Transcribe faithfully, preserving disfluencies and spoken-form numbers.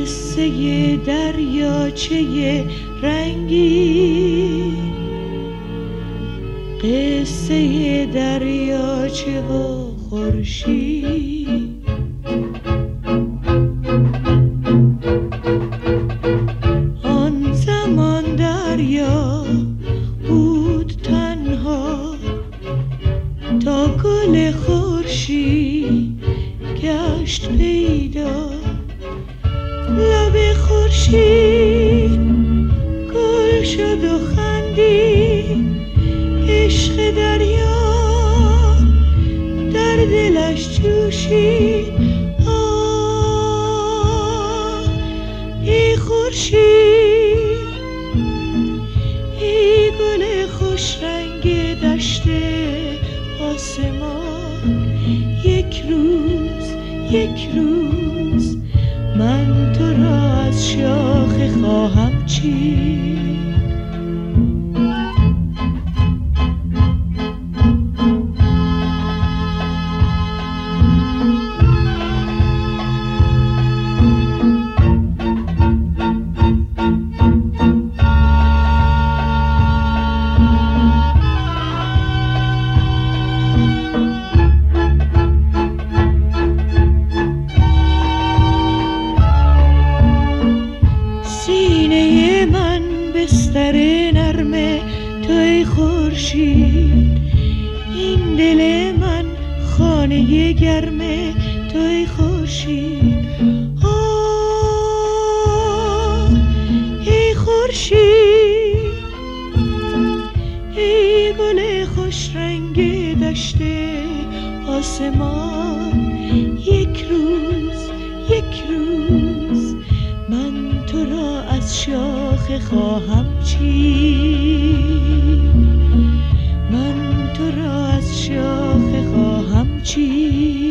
قصه دریاچه رنگی، قصه دریاچه و خورشید. آن زمان دریا بود تنها تا گل خورشید گشت پیدا. لب خورشید گل شد و خندید، عشق دریا در دلش جوشید. آه ای خورشید، ای گل خوش رنگ دشت آسمان، یک روز یک روز من تو را از شاخه خواهم چید. بستر نرم توی خورشید، این دل من خانه گرم توی خورشید. آه ای خورشید، ای گل خوش رنگ دشت آسمان، یک روز یک روز من تو را از شاخه خواهم چید، من تو را از شاخه خواهم چید.